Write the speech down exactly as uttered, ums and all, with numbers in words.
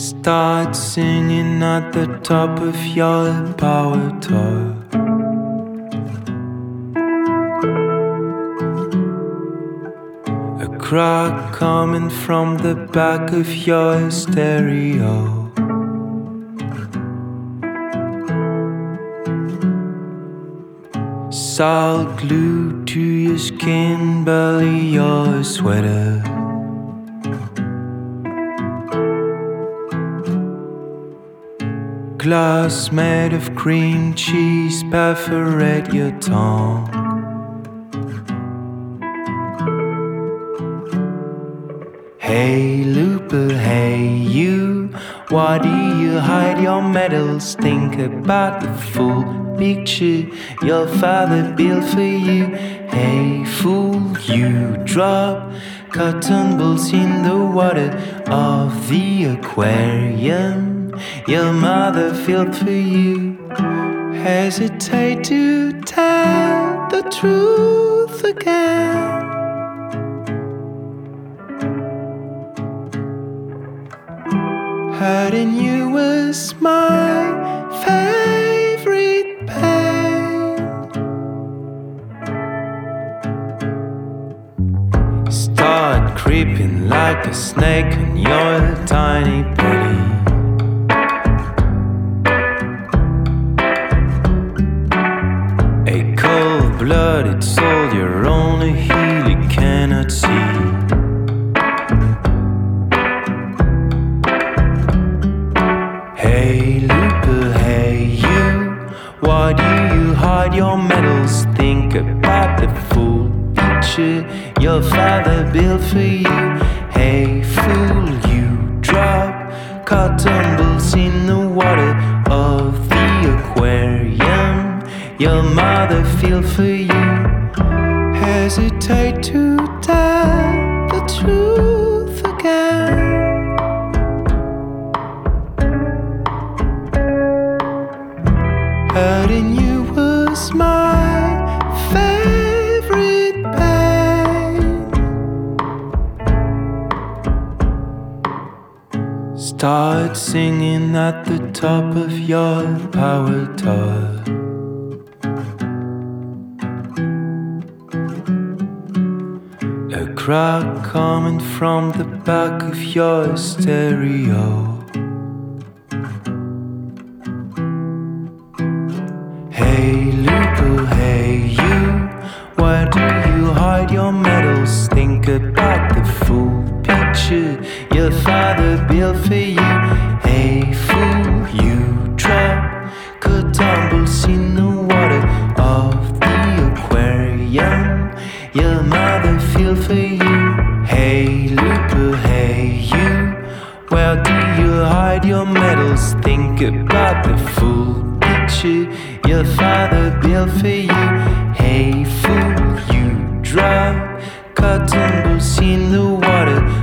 Start singing at the top of your power tour. A crack coming from the back of your stereo. Salt glued to your skin, belly your sweater. Glass made of cream cheese perforate your tongue. Hey Looper, hey you, why do you hide your medals? Think about the full picture your father built for you. Hey fool, you drop cotton balls in the water of the aquarium your mother filled for you. Hesitate to tell the truth again. Hurting you was my favorite pain. Start creeping like a snake on your tiny body. A cold-blooded soldier only he cannot see. Hey Looper, hey you, why do you hide your medals? Think about the full picture your father built for you. Hey fool, you drop cotton balls in the water of the aquarium your mother filled for you. Hesitate to tell the truth again. Hurting you was my favorite pain. Start singing at the top of your power tour. A crack coming from the back of your stereo. Hey Looper, hey you, why do you hide your medals? Think about the full picture your father built for you. Hey fool, you drop cotton balls in the water of the aquarium your mother filled for you. Hey Looper, hey you, where do you hide your medals? Think about the full picture your father built for you. Hey fool, you drop cotton balls in the water